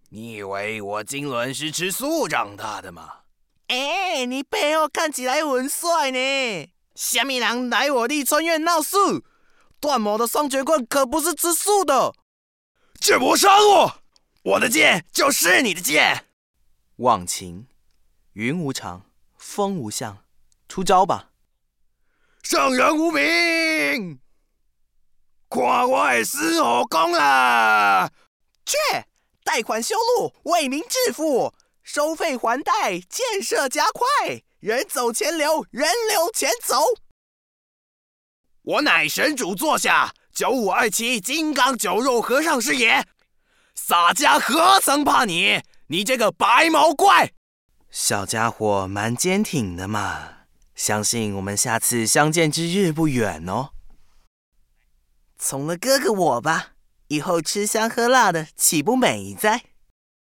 你以为我金轮是吃素长大的吗？ 你背后看起来很帅呢。虾米人来我立春院闹事？断魔的双截棍可不是吃素的。 剑魔杀我！我的剑就是你的剑。 忘情，云无常，风无相，出招吧！ 圣人无名，看我的狮吼功啦！ 去，贷款修路，为民致富，收费还贷，建设加快，人走钱流，人流钱走。 我乃神主座下9527金刚酒肉和尚是也，洒家何曾怕你？你这个白毛怪！ 小家伙蛮坚挺的嘛，相信我们下次相见之日不远哦。从了哥哥我吧，以后吃香喝辣的岂不美哉？